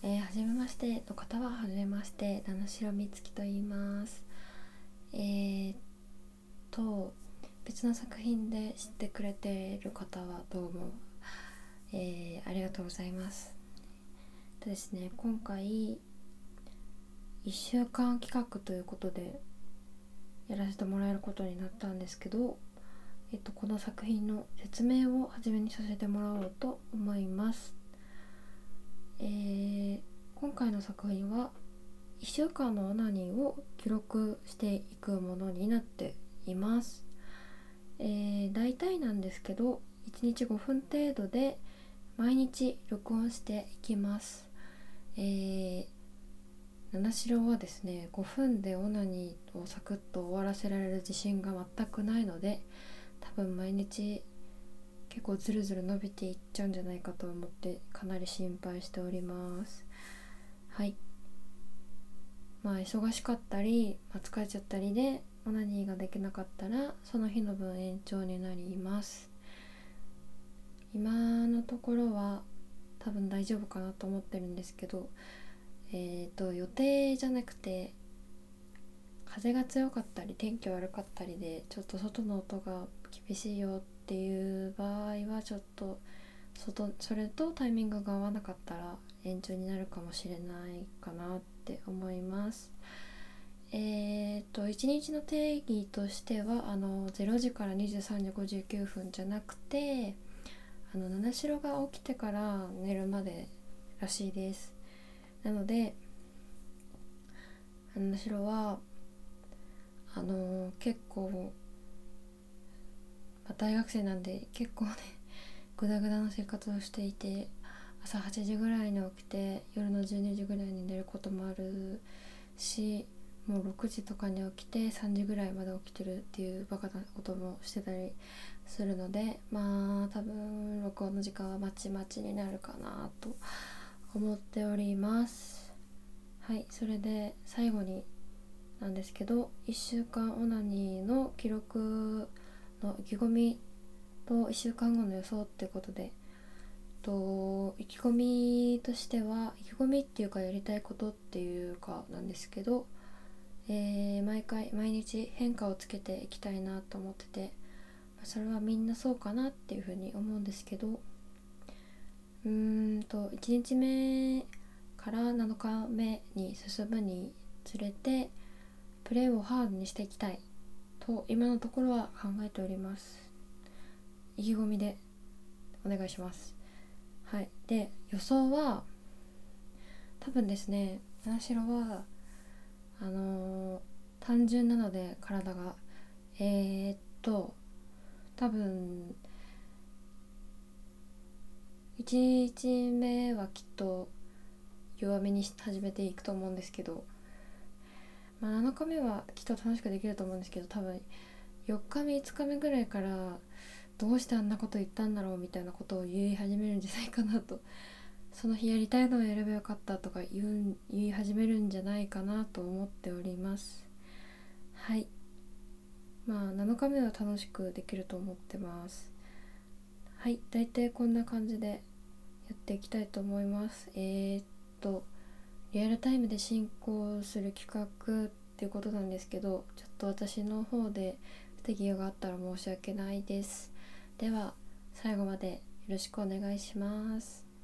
はじめましての方ははじめまして、七城美月と言います。えー、と別の作品で知ってくれている方はどうも、ありがとうございます。でですね、今回1週間企画ということでやらせてもらえることになったんですけど、この作品の説明を初めにさせてもらおうと思います。今回の作品は1週間のオナニーを記録していくものになっています。大体なんですけど1日5分程度で毎日録音していきます。七代はですね、5分でオナニーをサクッと終わらせられる自信が全くないので、多分毎日結構ズルズル伸びていっちゃうんじゃないかと思ってかなり心配しております。はい。忙しかったり、疲れちゃったりでオナニーができなかったらその日の分延長になります。今のところは多分大丈夫かなと思ってるんですけど、予定じゃなくて風が強かったり天気悪かったりでちょっと外の音が厳しいよっていう場合はちょっとそれとタイミングが合わなかったら延長になるかもしれないかなって思います。1日の定義としては0時から23時59分じゃなくて七代が起きてから寝るまでらしいです。なので七代は結構、大学生なんで結構ねグダグダの生活をしていて、朝8時ぐらいに起きて夜の12時ぐらいに寝ることもあるし、もう6時とかに起きて3時ぐらいまで起きてるっていうバカなこともしてたりするので、多分録音の時間はまちまちになるかなと思っております。はい。それで最後になんですけど、1週間オナニーの記録の意気込みと1週間後の予想ってことで、意気込みとしては、意気込みっていうかやりたいことっていうかなんですけど、毎日変化をつけていきたいなと思ってて、それはみんなそうかなっていうふうに思うんですけど、1日目から7日目に進むにつれてプレーをハードにしていきたいと今のところは考えております。意気込みでお願いします。はい。で、予想は多分ですね、七代は単純なので体が多分1日目はきっと弱めに始めていくと思うんですけど、7日目はきっと楽しくできると思うんですけど、多分4日目5日目ぐらいからどうしてあんなこと言ったんだろうみたいなことを言い始めるんじゃないかなと、その日やりたいのをやればよかったとか言い始めるんじゃないかなと思っております。はい。7日目は楽しくできると思ってます。はい。大体こんな感じでやっていきたいと思います。リアルタイムで進行する企画っていうことなんですけど、ちょっと私の方で不手際があったら申し訳ないです。では最後までよろしくお願いします。